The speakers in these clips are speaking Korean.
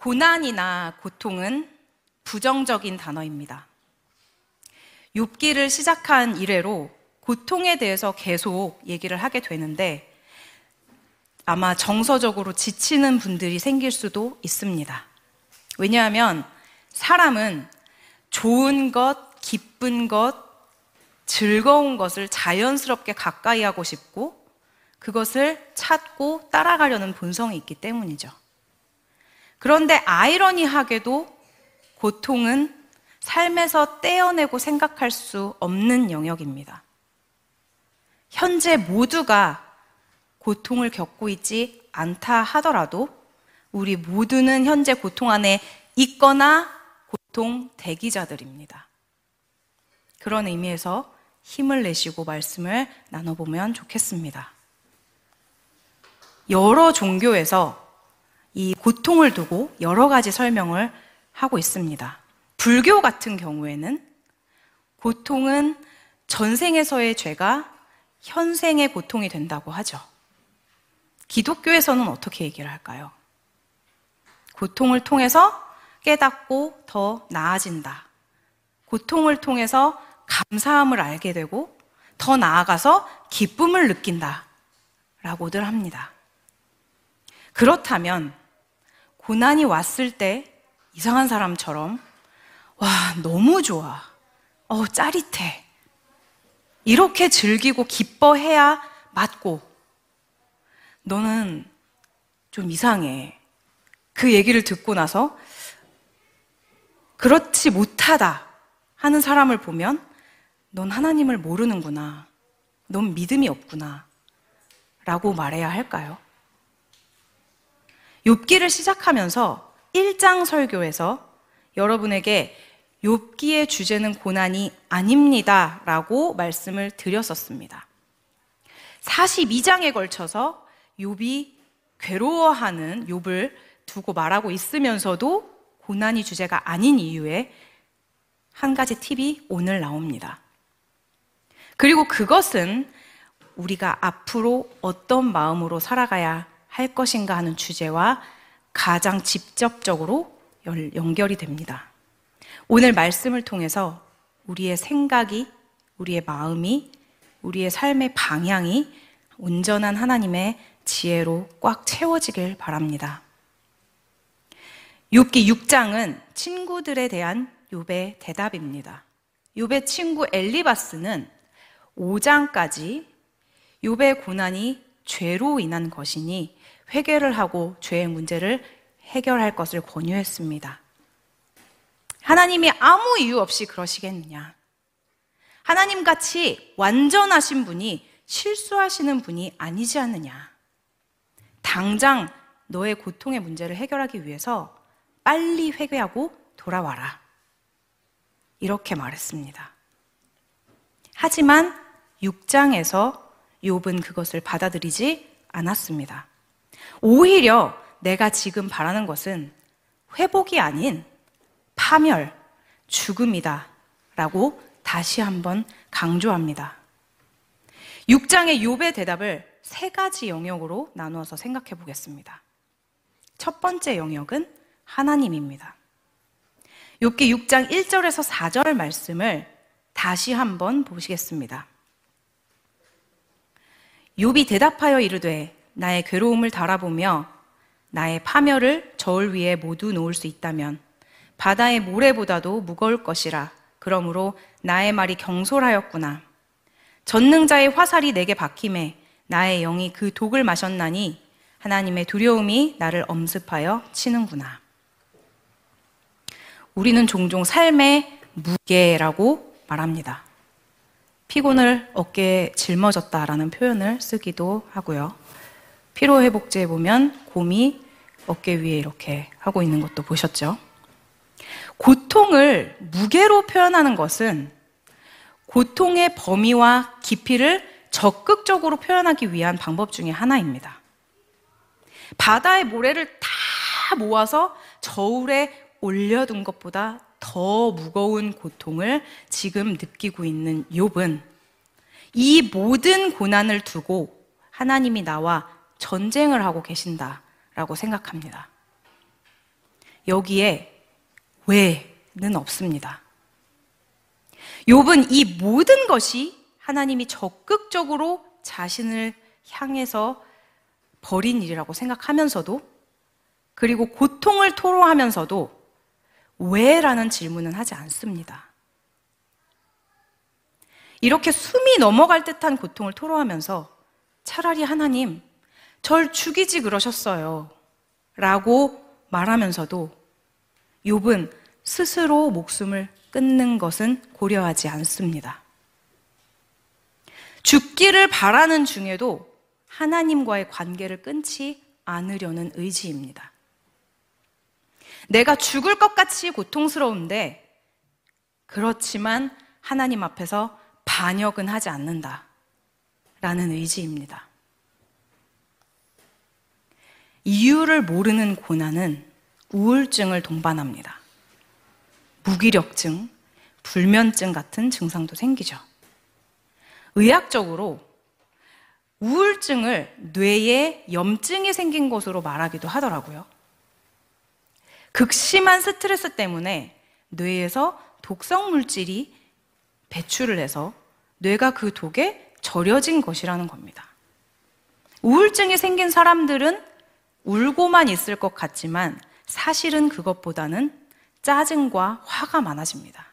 고난이나 고통은 부정적인 단어입니다. 욥기를 시작한 이래로 고통에 대해서 계속 얘기를 하게 되는데 아마 정서적으로 지치는 분들이 생길 수도 있습니다. 왜냐하면 사람은 좋은 것, 기쁜 것, 즐거운 것을 자연스럽게 가까이 하고 싶고 그것을 찾고 따라가려는 본성이 있기 때문이죠. 그런데 아이러니하게도 고통은 삶에서 떼어내고 생각할 수 없는 영역입니다. 현재 모두가 고통을 겪고 있지 않다 하더라도 우리 모두는 현재 고통 안에 있거나 고통 대기자들입니다. 그런 의미에서 힘을 내시고 말씀을 나눠보면 좋겠습니다. 여러 종교에서 이 고통을 두고 여러 가지 설명을 하고 있습니다. 불교 같은 경우에는 고통은 전생에서의 죄가 현생의 고통이 된다고 하죠. 기독교에서는 어떻게 얘기를 할까요? 고통을 통해서 깨닫고 더 나아진다. 고통을 통해서 감사함을 알게 되고 더 나아가서 기쁨을 느낀다. 라고들 합니다. 그렇다면 고난이 왔을 때 이상한 사람처럼 와, 너무 좋아. 짜릿해. 이렇게 즐기고 기뻐해야 맞고 너는 좀 이상해. 그 얘기를 듣고 나서 그렇지 못하다 하는 사람을 보면 넌 하나님을 모르는구나. 넌 믿음이 없구나. 라고 말해야 할까요? 욥기를 시작하면서 1장 설교에서 여러분에게 욥기의 주제는 고난이 아닙니다 라고 말씀을 드렸었습니다. 42장에 걸쳐서 욥이 괴로워하는 욥을 두고 말하고 있으면서도 고난이 주제가 아닌 이유에 한 가지 팁이 오늘 나옵니다. 그리고 그것은 우리가 앞으로 어떤 마음으로 살아가야 할 것인가 하는 주제와 가장 직접적으로 연결이 됩니다. 오늘 말씀을 통해서 우리의 생각이, 우리의 마음이, 우리의 삶의 방향이 온전한 하나님의 지혜로 꽉 채워지길 바랍니다. 욥기 6장은 친구들에 대한 욥의 대답입니다. 욥의 친구 엘리바스는 5장까지 욥의 고난이 죄로 인한 것이니 회개를 하고 죄의 문제를 해결할 것을 권유했습니다. 하나님이 아무 이유 없이 그러시겠느냐? 하나님같이 완전하신 분이 실수하시는 분이 아니지 않느냐? 당장 너의 고통의 문제를 해결하기 위해서 빨리 회개하고 돌아와라. 이렇게 말했습니다. 하지만 6장에서 욥은 그것을 받아들이지 않았습니다. 오히려 내가 지금 바라는 것은 회복이 아닌 파멸, 죽음이다 라고 다시 한번 강조합니다. 6장의 욥의 대답을 3가지 영역으로 나누어서 생각해 보겠습니다. 첫 번째 영역은 하나님입니다. 욥기 6장 1절에서 4절 말씀을 다시 한번 보시겠습니다. 욥이 대답하여 이르되 나의 괴로움을 달아보며 나의 파멸을 저울 위에 모두 놓을 수 있다면 바다의 모래보다도 무거울 것이라. 그러므로 나의 말이 경솔하였구나. 전능자의 화살이 내게 박힘에 나의 영이 그 독을 마셨나니 하나님의 두려움이 나를 엄습하여 치는구나. 우리는 종종 삶의 무게라고 말합니다. 피곤을 어깨에 짊어졌다라는 표현을 쓰기도 하고요. 피로회복제에 보면 곰이 어깨 위에 이렇게 하고 있는 것도 보셨죠? 고통을 무게로 표현하는 것은 고통의 범위와 깊이를 적극적으로 표현하기 위한 방법 중에 하나입니다. 바다의 모래를 다 모아서 저울에 올려둔 것보다 더 무거운 고통을 지금 느끼고 있는 욥은 이 모든 고난을 두고 하나님이 나와 전쟁을 하고 계신다라고 생각합니다. 여기에 왜는 없습니다. 욥은 이 모든 것이 하나님이 적극적으로 자신을 향해서 벌인 일이라고 생각하면서도, 그리고 고통을 토로하면서도 왜라는 질문은 하지 않습니다. 이렇게 숨이 넘어갈 듯한 고통을 토로하면서 차라리 하나님, 절 죽이지 그러셨어요 라고 말하면서도 욥은 스스로 목숨을 끊는 것은 고려하지 않습니다. 죽기를 바라는 중에도 하나님과의 관계를 끊지 않으려는 의지입니다. 내가 죽을 것 같이 고통스러운데, 그렇지만 하나님 앞에서 반역은 하지 않는다 라는 의지입니다. 이유를 모르는 고난은 우울증을 동반합니다. 무기력증, 불면증 같은 증상도 생기죠. 의학적으로 우울증을 뇌에 염증이 생긴 것으로 말하기도 하더라고요. 극심한 스트레스 때문에 뇌에서 독성 물질이 배출을 해서 뇌가 그 독에 절여진 것이라는 겁니다. 우울증이 생긴 사람들은 울고만 있을 것 같지만 사실은 그것보다는 짜증과 화가 많아집니다.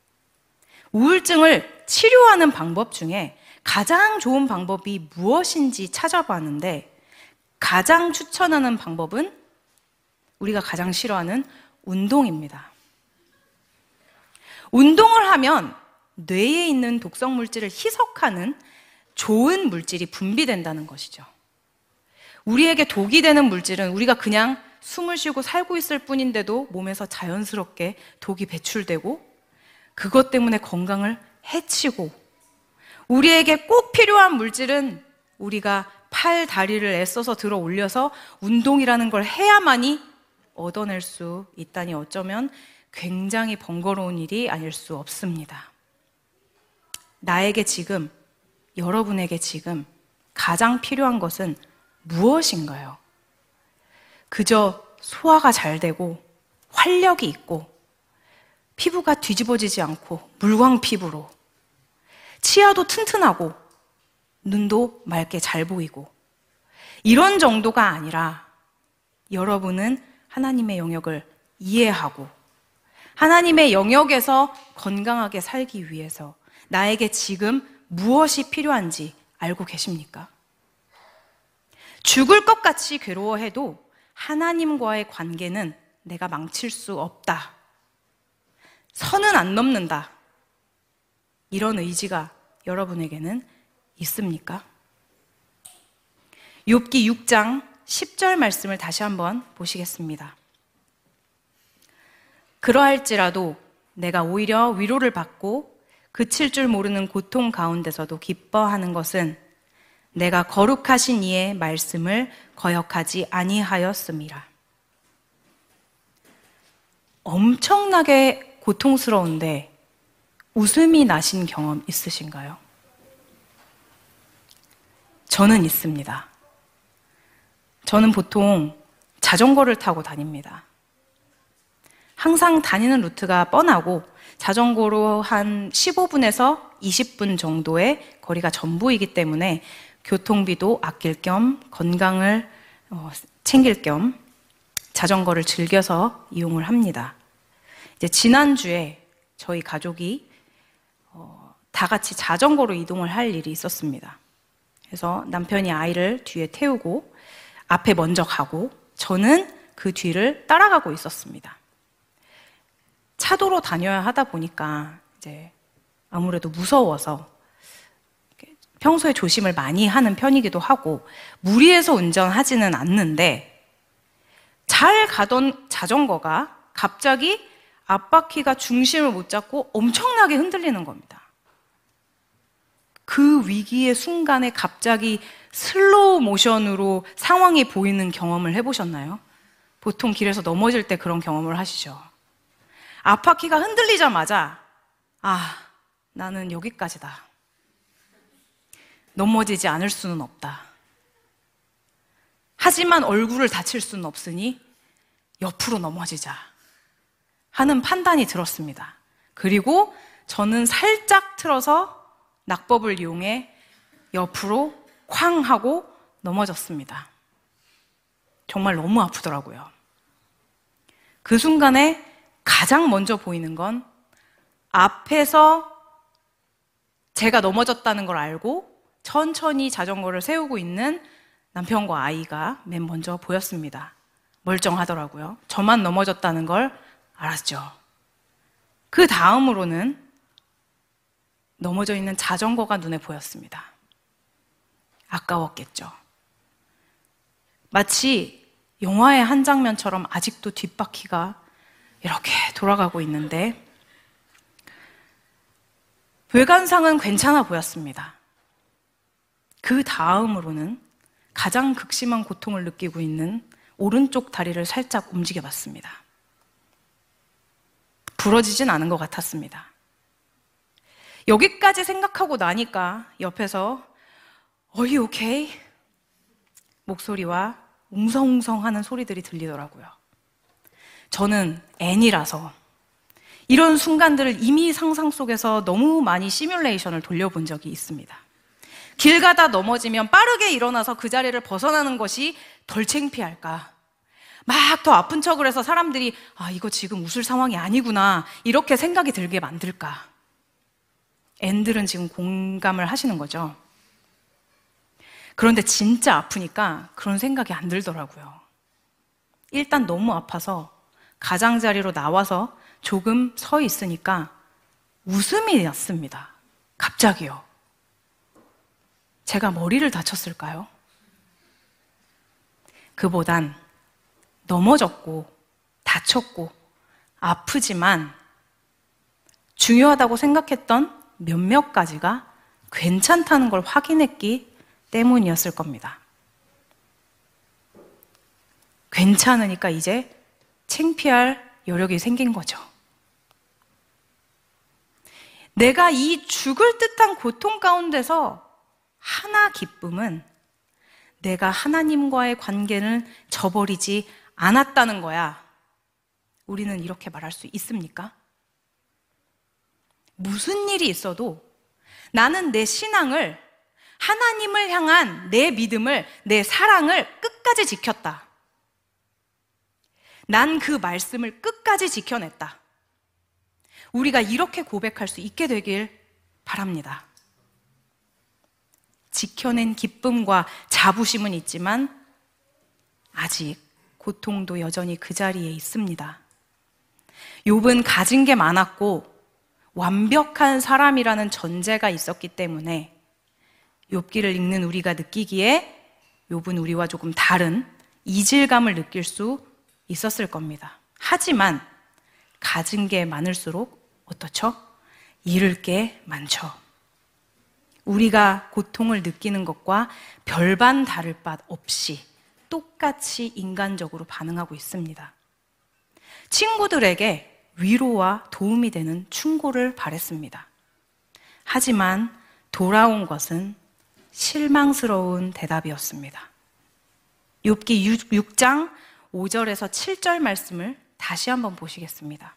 우울증을 치료하는 방법 중에 가장 좋은 방법이 무엇인지 찾아봤는데, 가장 추천하는 방법은 우리가 가장 싫어하는 운동입니다. 운동을 하면 뇌에 있는 독성 물질을 희석하는 좋은 물질이 분비된다는 것이죠. 우리에게 독이 되는 물질은 우리가 그냥 숨을 쉬고 살고 있을 뿐인데도 몸에서 자연스럽게 독이 배출되고, 그것 때문에 건강을 해치고, 우리에게 꼭 필요한 물질은 우리가 팔, 다리를 애써서 들어 올려서 운동이라는 걸 해야만이 얻어낼 수 있다니 어쩌면 굉장히 번거로운 일이 아닐 수 없습니다. 나에게 지금, 여러분에게 지금 가장 필요한 것은 무엇인가요? 그저 소화가 잘 되고 활력이 있고 피부가 뒤집어지지 않고 물광 피부로, 치아도 튼튼하고 눈도 맑게 잘 보이고, 이런 정도가 아니라 여러분은 하나님의 영역을 이해하고 하나님의 영역에서 건강하게 살기 위해서 나에게 지금 무엇이 필요한지 알고 계십니까? 죽을 것 같이 괴로워해도 하나님과의 관계는 내가 망칠 수 없다. 선은 안 넘는다. 이런 의지가 여러분에게는 있습니까? 욥기 6장 10절 말씀을 다시 한번 보시겠습니다. 그러할지라도 내가 오히려 위로를 받고 그칠 줄 모르는 고통 가운데서도 기뻐하는 것은 내가 거룩하신 이의 말씀을 거역하지 아니하였음이라. 엄청나게 고통스러운데 웃음이 나신 경험 있으신가요? 저는 있습니다. 저는 보통 자전거를 타고 다닙니다. 항상 다니는 루트가 뻔하고 자전거로 한 15분에서 20분 정도의 거리가 전부이기 때문에 교통비도 아낄 겸 건강을 챙길 겸 자전거를 즐겨서 이용을 합니다. 이제 지난주에 저희 가족이 다 같이 자전거로 이동을 할 일이 있었습니다. 그래서 남편이 아이를 뒤에 태우고 앞에 먼저 가고 저는 그 뒤를 따라가고 있었습니다. 차도로 다녀야 하다 보니까 이제 아무래도 무서워서 평소에 조심을 많이 하는 편이기도 하고 무리해서 운전하지는 않는데, 잘 가던 자전거가 갑자기 앞바퀴가 중심을 못 잡고 엄청나게 흔들리는 겁니다. 그 위기의 순간에 갑자기 슬로우 모션으로 상황이 보이는 경험을 해보셨나요? 보통 길에서 넘어질 때 그런 경험을 하시죠. 앞바퀴가 흔들리자마자 나는 여기까지다. 넘어지지 않을 수는 없다. 하지만 얼굴을 다칠 수는 없으니 옆으로 넘어지자 하는 판단이 들었습니다. 그리고 저는 살짝 틀어서 낙법을 이용해 옆으로 쾅 하고 넘어졌습니다. 정말 너무 아프더라고요. 그 순간에 가장 먼저 보이는 건 앞에서 제가 넘어졌다는 걸 알고 천천히 자전거를 세우고 있는 남편과 아이가 맨 먼저 보였습니다. 멀쩡하더라고요. 저만 넘어졌다는 걸 알았죠. 그 다음으로는 넘어져 있는 자전거가 눈에 보였습니다. 아까웠겠죠. 마치 영화의 한 장면처럼 아직도 뒷바퀴가 이렇게 돌아가고 있는데 외관상은 괜찮아 보였습니다. 그 다음으로는 가장 극심한 고통을 느끼고 있는 오른쪽 다리를 살짝 움직여 봤습니다. 부러지진 않은 것 같았습니다. 여기까지 생각하고 나니까 옆에서 Are you okay? 목소리와 웅성웅성하는 소리들이 들리더라고요. 저는 N이라서 이런 순간들을 이미 상상 속에서 너무 많이 시뮬레이션을 돌려본 적이 있습니다. 길 가다 넘어지면 빠르게 일어나서 그 자리를 벗어나는 것이 덜 창피할까? 막 더 아픈 척을 해서 사람들이 이거 지금 웃을 상황이 아니구나 이렇게 생각이 들게 만들까? N들은 지금 공감을 하시는 거죠. 그런데 진짜 아프니까 그런 생각이 안 들더라고요. 일단 너무 아파서 가장자리로 나와서 조금 서 있으니까 웃음이 났습니다. 갑자기요. 제가 머리를 다쳤을까요? 그보단 넘어졌고 다쳤고 아프지만 중요하다고 생각했던 몇몇 가지가 괜찮다는 걸 확인했기 때문이었을 겁니다. 괜찮으니까 이제 창피할 여력이 생긴 거죠. 내가 이 죽을 듯한 고통 가운데서 하나 기쁨은 내가 하나님과의 관계는 저버리지 않았다는 거야. 우리는 이렇게 말할 수 있습니까? 무슨 일이 있어도 나는 내 신앙을, 하나님을 향한 내 믿음을, 내 사랑을 끝까지 지켰다. 난 그 말씀을 끝까지 지켜냈다. 우리가 이렇게 고백할 수 있게 되길 바랍니다. 지켜낸 기쁨과 자부심은 있지만 아직 고통도 여전히 그 자리에 있습니다. 욥은 가진 게 많았고 완벽한 사람이라는 전제가 있었기 때문에 욥기를 읽는 우리가 느끼기에 욥은 우리와 조금 다른 이질감을 느낄 수 있었을 겁니다. 하지만 가진 게 많을수록 어떻죠? 잃을 게 많죠. 우리가 고통을 느끼는 것과 별반 다를 바 없이 똑같이 인간적으로 반응하고 있습니다. 친구들에게 위로와 도움이 되는 충고를 바랬습니다. 하지만 돌아온 것은 실망스러운 대답이었습니다. 욥기 6장 5절에서 7절 말씀을 다시 한번 보시겠습니다.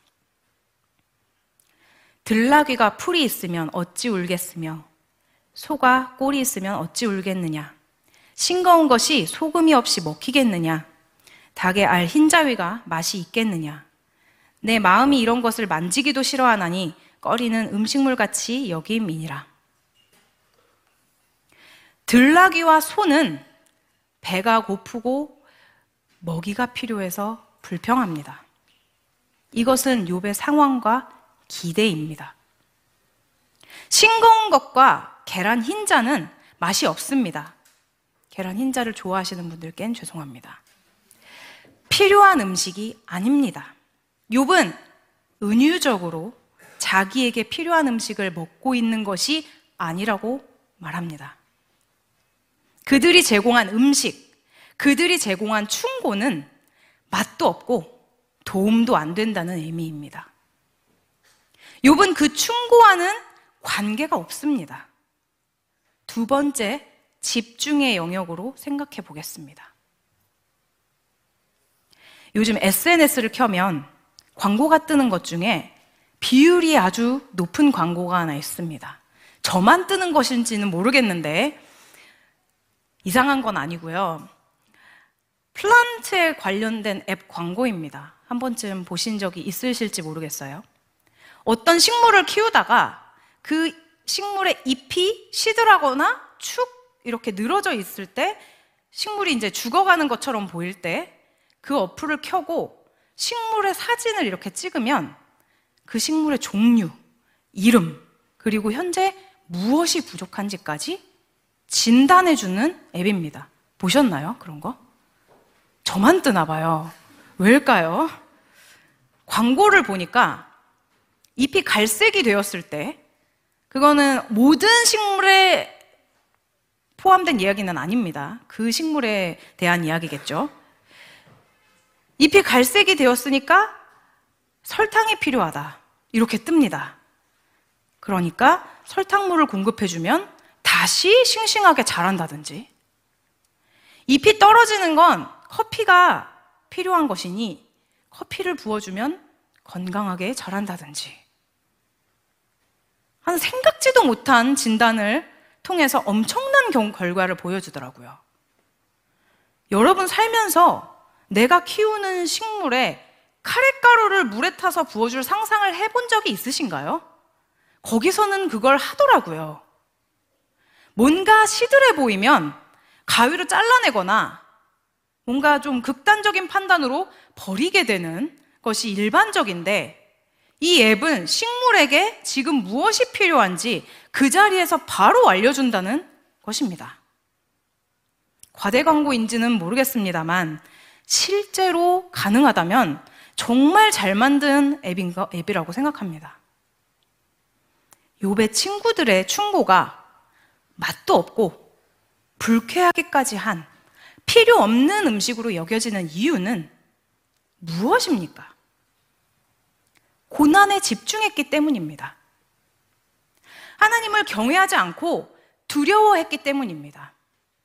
들나귀가 풀이 있으면 어찌 울겠으며 소가 꼴이 있으면 어찌 울겠느냐. 싱거운 것이 소금이 없이 먹히겠느냐. 닭의 알 흰자위가 맛이 있겠느냐. 내 마음이 이런 것을 만지기도 싫어하나니 꺼리는 음식물같이 여김이니라. 들나귀와 소는 배가 고프고 먹이가 필요해서 불평합니다. 이것은 욥의 상황과 기대입니다. 싱거운 것과 계란 흰자는 맛이 없습니다. 계란 흰자를 좋아하시는 분들께는 죄송합니다. 필요한 음식이 아닙니다. 욥은 은유적으로 자기에게 필요한 음식을 먹고 있는 것이 아니라고 말합니다. 그들이 제공한 음식, 그들이 제공한 충고는 맛도 없고 도움도 안 된다는 의미입니다. 욥은 그 충고와는 관계가 없습니다. 두 번째, 집중의 영역으로 생각해 보겠습니다. 요즘 SNS를 켜면 광고가 뜨는 것 중에 비율이 아주 높은 광고가 하나 있습니다. 저만 뜨는 것인지는 모르겠는데 이상한 건 아니고요. 플란트에 관련된 앱 광고입니다. 한 번쯤 보신 적이 있으실지 모르겠어요. 어떤 식물을 키우다가 그 식물의 잎이 시들하거나 축 이렇게 늘어져 있을 때 식물이 이제 죽어가는 것처럼 보일 때 그 어플을 켜고 식물의 사진을 이렇게 찍으면 그 식물의 종류, 이름, 그리고 현재 무엇이 부족한지까지 진단해주는 앱입니다. 보셨나요? 그런 거? 저만 뜨나 봐요. 왜일까요? 광고를 보니까 잎이 갈색이 되었을 때 그거는 모든 식물에 포함된 이야기는 아닙니다. 그 식물에 대한 이야기겠죠. 잎이 갈색이 되었으니까 설탕이 필요하다. 이렇게 뜹니다. 그러니까 설탕물을 공급해주면 다시 싱싱하게 자란다든지, 잎이 떨어지는 건 커피가 필요한 것이니 커피를 부어주면 건강하게 자란다든지, 한 생각지도 못한 진단을 통해서 엄청난 결과를 보여주더라고요. 여러분 살면서 내가 키우는 식물에 카레가루를 물에 타서 부어줄 상상을 해본 적이 있으신가요? 거기서는 그걸 하더라고요. 뭔가 시들해 보이면 가위로 잘라내거나 뭔가 좀 극단적인 판단으로 버리게 되는 것이 일반적인데, 이 앱은 식물에게 지금 무엇이 필요한지 그 자리에서 바로 알려준다는 것입니다. 과대 광고인지는 모르겠습니다만 실제로 가능하다면 정말 잘 만든 앱이라고 생각합니다. 욥의 친구들의 충고가 맛도 없고 불쾌하기까지 한 필요 없는 음식으로 여겨지는 이유는 무엇입니까? 고난에 집중했기 때문입니다. 하나님을 경외하지 않고 두려워했기 때문입니다.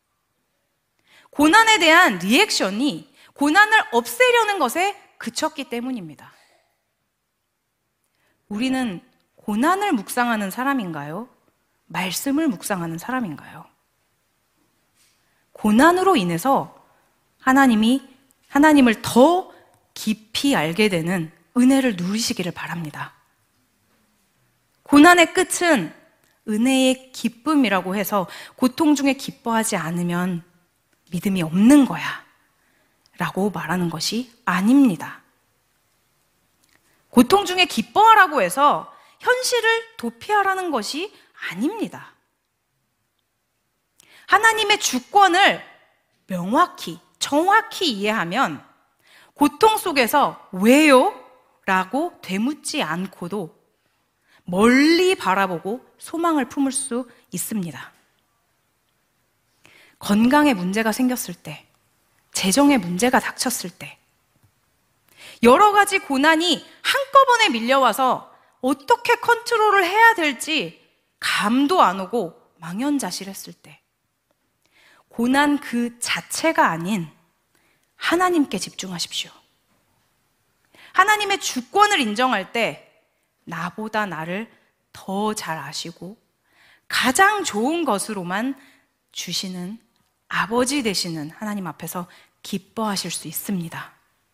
고난에 대한 리액션이 고난을 없애려는 것에 그쳤기 때문입니다. 우리는 고난을 묵상하는 사람인가요? 말씀을 묵상하는 사람인가요? 고난으로 인해서 하나님을 더 깊이 알게 되는 은혜를 누리시기를 바랍니다. 고난의 끝은 은혜의 기쁨이라고 해서 고통 중에 기뻐하지 않으면 믿음이 없는 거야 라고 말하는 것이 아닙니다. 고통 중에 기뻐하라고 해서 현실을 도피하라는 것이 아닙니다. 하나님의 주권을 명확히, 정확히 이해하면 고통 속에서 왜요? 라고 되묻지 않고도 멀리 바라보고 소망을 품을 수 있습니다. 건강에 문제가 생겼을 때, 재정에 문제가 닥쳤을 때, 여러 가지 고난이 한꺼번에 밀려와서 어떻게 컨트롤을 해야 될지 감도 안 오고 망연자실했을 때, 고난 그 자체가 아닌 하나님께 집중하십시오. 하나님의 주권을 인정할 때 나보다 나를 더 잘 아시고 가장 좋은 것으로만 주시는 아버지 되시는 하나님 앞에서 기뻐하실 수 있습니다.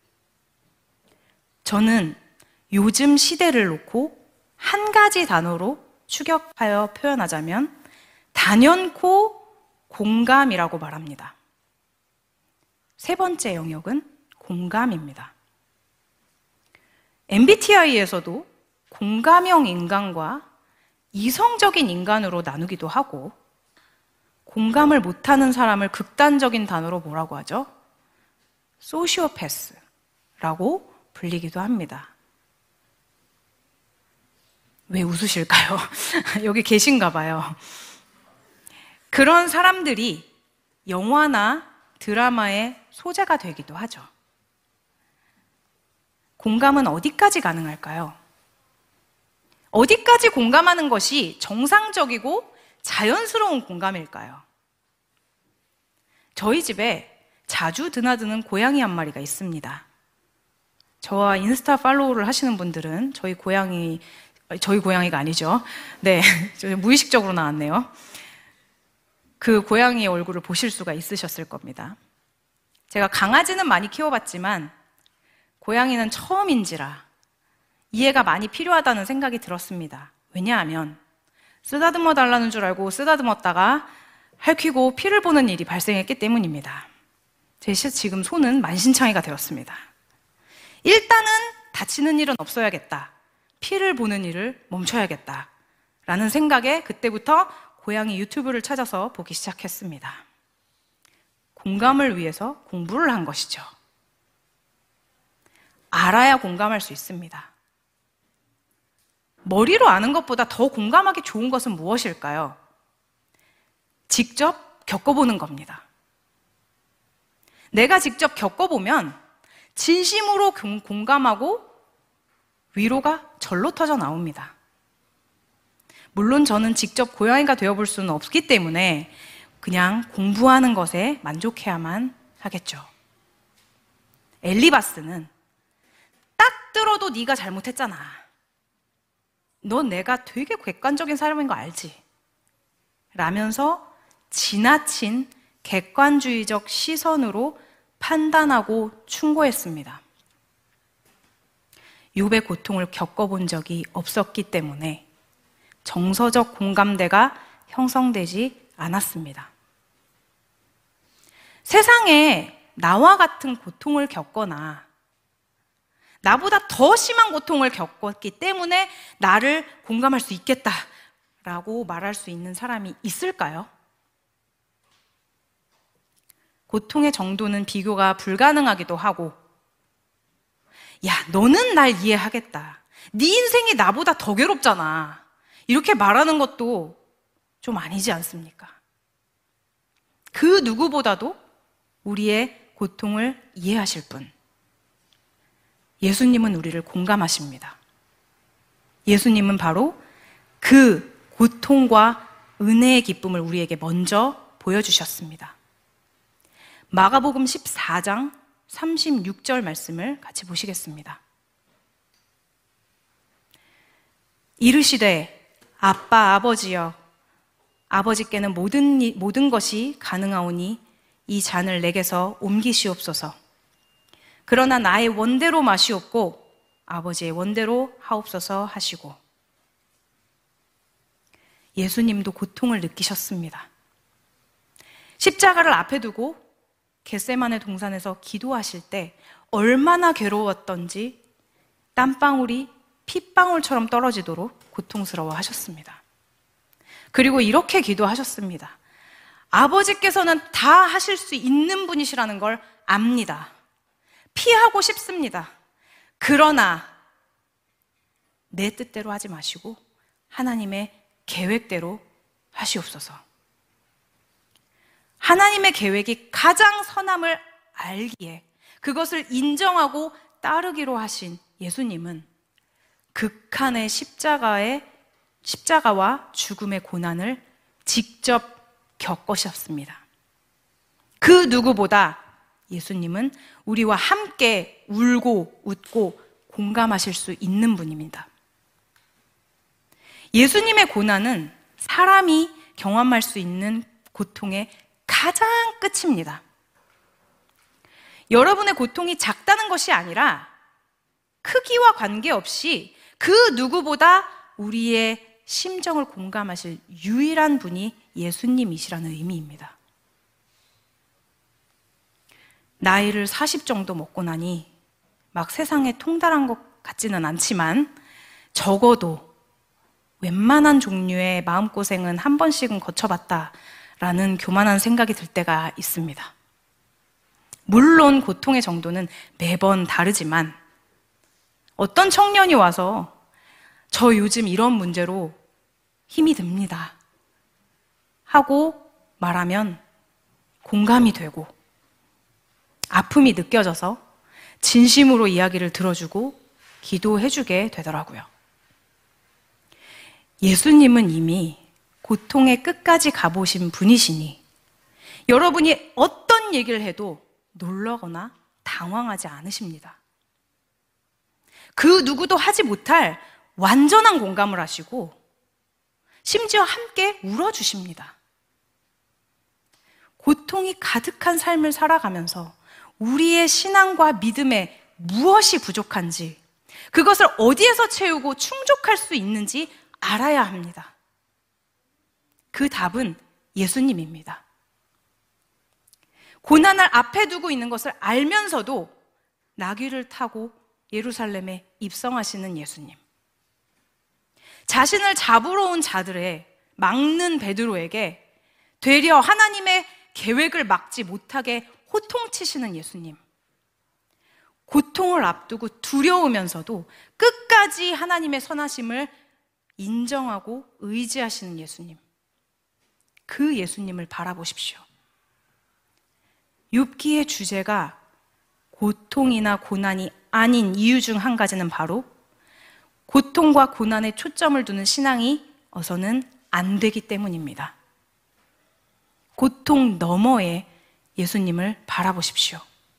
저는 요즘 시대를 놓고 한 가지 단어로 추격하여 표현하자면 단연코 공감이라고 말합니다. 세 번째 영역은 공감입니다. MBTI에서도 공감형 인간과 이성적인 인간으로 나누기도 하고, 공감을 못하는 사람을 극단적인 단어로 뭐라고 하죠? 소시오패스라고 불리기도 합니다. 왜 웃으실까요? 여기 계신가 봐요. 그런 사람들이 영화나 드라마의 소재가 되기도 하죠. 공감은 어디까지 가능할까요? 어디까지 공감하는 것이 정상적이고 자연스러운 공감일까요? 저희 집에 자주 드나드는 고양이 한 마리가 있습니다. 저와 인스타 팔로우를 하시는 분들은 저희 고양이가 아니죠. 네, 무의식적으로 나왔네요. 그 고양이의 얼굴을 보실 수가 있으셨을 겁니다. 제가 강아지는 많이 키워봤지만 고양이는 처음인지라 이해가 많이 필요하다는 생각이 들었습니다. 왜냐하면 쓰다듬어 달라는 줄 알고 쓰다듬었다가 핥히고 피를 보는 일이 발생했기 때문입니다. 제 지금 손은 만신창이가 되었습니다. 일단은 다치는 일은 없어야겠다. 피를 보는 일을 멈춰야겠다. 라는 생각에 그때부터 고양이 유튜브를 찾아서 보기 시작했습니다. 공감을 위해서 공부를 한 것이죠. 알아야 공감할 수 있습니다. 머리로 아는 것보다 더 공감하기 좋은 것은 무엇일까요? 직접 겪어보는 겁니다. 내가 직접 겪어보면 진심으로 공감하고 위로가 절로 터져 나옵니다. 물론 저는 직접 고양이가 되어볼 수는 없기 때문에 그냥 공부하는 것에 만족해야만 하겠죠. 엘리바스는 딱 들어도 네가 잘못했잖아. 넌 내가 되게 객관적인 사람인 거 알지? 라면서 지나친 객관주의적 시선으로 판단하고 충고했습니다. 욥의 고통을 겪어본 적이 없었기 때문에 정서적 공감대가 형성되지 않았습니다. 세상에 나와 같은 고통을 겪거나 나보다 더 심한 고통을 겪었기 때문에 나를 공감할 수 있겠다라고 말할 수 있는 사람이 있을까요? 고통의 정도는 비교가 불가능하기도 하고, 야, 너는 날 이해하겠다. 네 인생이 나보다 더 괴롭잖아. 이렇게 말하는 것도 좀 아니지 않습니까? 그 누구보다도 우리의 고통을 이해하실 분, 예수님은 우리를 공감하십니다. 예수님은 바로 그 고통과 은혜의 기쁨을 우리에게 먼저 보여주셨습니다. 마가복음 14장 36절 말씀을 같이 보시겠습니다. 이르시되 아빠 아버지여, 아버지께는 모든 것이 가능하오니 이 잔을 내게서 옮기시옵소서. 그러나 나의 원대로 마시옵고 아버지의 원대로 하옵소서 하시고, 예수님도 고통을 느끼셨습니다. 십자가를 앞에 두고 겟세마네 동산에서 기도하실 때 얼마나 괴로웠던지 땀방울이 핏방울처럼 떨어지도록 고통스러워 하셨습니다. 그리고 이렇게 기도하셨습니다. 아버지께서는 다 하실 수 있는 분이시라는 걸 압니다. 피하고 싶습니다. 그러나 내 뜻대로 하지 마시고 하나님의 계획대로 하시옵소서. 하나님의 계획이 가장 선함을 알기에 그것을 인정하고 따르기로 하신 예수님은 극한의 십자가와 죽음의 고난을 직접 겪으셨습니다. 그 누구보다 예수님은 우리와 함께 울고 웃고 공감하실 수 있는 분입니다. 예수님의 고난은 사람이 경험할 수 있는 고통의 가장 끝입니다. 여러분의 고통이 작다는 것이 아니라 크기와 관계없이 그 누구보다 우리의 심정을 공감하실 유일한 분이 예수님이시라는 의미입니다. 나이를 40 정도 먹고 나니 막 세상에 통달한 것 같지는 않지만 적어도 웬만한 종류의 마음고생은 한 번씩은 거쳐봤다라는 교만한 생각이 들 때가 있습니다. 물론 고통의 정도는 매번 다르지만 어떤 청년이 와서 저 요즘 이런 문제로 힘이 듭니다 하고 말하면 공감이 되고 아픔이 느껴져서 진심으로 이야기를 들어주고 기도해주게 되더라고요. 예수님은 이미 고통의 끝까지 가보신 분이시니 여러분이 어떤 얘기를 해도 놀라거나 당황하지 않으십니다. 그 누구도 하지 못할 완전한 공감을 하시고 심지어 함께 울어주십니다. 고통이 가득한 삶을 살아가면서 우리의 신앙과 믿음에 무엇이 부족한지, 그것을 어디에서 채우고 충족할 수 있는지 알아야 합니다. 그 답은 예수님입니다. 고난을 앞에 두고 있는 것을 알면서도 나귀를 타고 예루살렘에 입성하시는 예수님. 자신을 잡으러 온 자들의 막는 베드로에게 되려 하나님의 계획을 막지 못하게 호통치시는 예수님. 고통을 앞두고 두려우면서도 끝까지 하나님의 선하심을 인정하고 의지하시는 예수님. 그 예수님을 바라보십시오. 욥기의 주제가 고통이나 고난이 아닌 이유 중 한 가지는 바로 고통과 고난에 초점을 두는 신앙이 어서는 안 되기 때문입니다. 고통 너머에 예수님을 바라보십시오.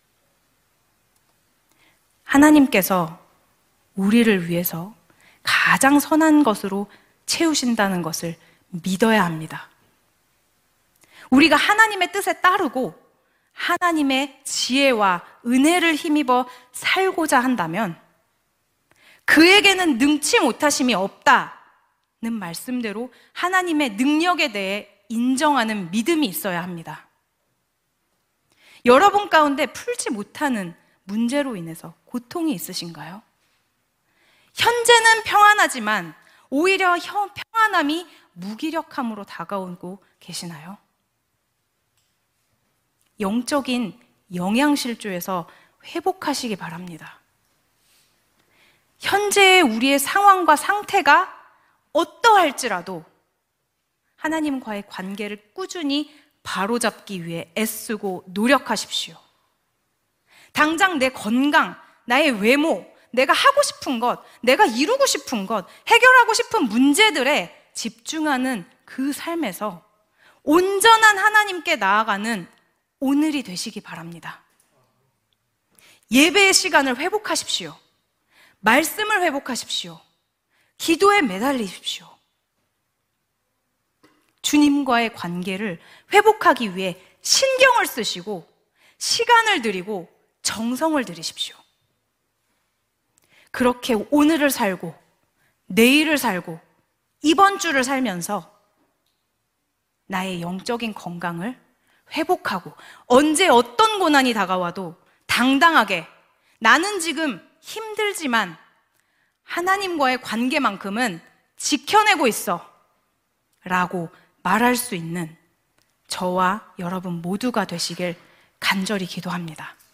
하나님께서 우리를 위해서 가장 선한 것으로 채우신다는 것을 믿어야 합니다. 우리가 하나님의 뜻에 따르고 하나님의 지혜와 은혜를 힘입어 살고자 한다면 그에게는 능치 못하심이 없다는 말씀대로 하나님의 능력에 대해 인정하는 믿음이 있어야 합니다. 여러분 가운데 풀지 못하는 문제로 인해서 고통이 있으신가요? 현재는 평안하지만 오히려 평안함이 무기력함으로 다가오고 계시나요? 영적인 영양실조에서 회복하시기 바랍니다. 현재의 우리의 상황과 상태가 어떠할지라도 하나님과의 관계를 꾸준히 바로잡기 위해 애쓰고 노력하십시오. 당장 내 건강, 나의 외모, 내가 하고 싶은 것, 내가 이루고 싶은 것, 해결하고 싶은 문제들에 집중하는 그 삶에서 온전한 하나님께 나아가는 오늘이 되시기 바랍니다. 예배의 시간을 회복하십시오. 말씀을 회복하십시오. 기도에 매달리십시오. 주님과의 관계를 회복하기 위해 신경을 쓰시고 시간을 들이고 정성을 들이십시오. 그렇게 오늘을 살고 내일을 살고 이번 주를 살면서 나의 영적인 건강을 회복하고 언제 어떤 고난이 다가와도 당당하게 나는 지금 힘들지만 하나님과의 관계만큼은 지켜내고 있어 라고 말할 수 있는 저와 여러분 모두가 되시길 간절히 기도합니다.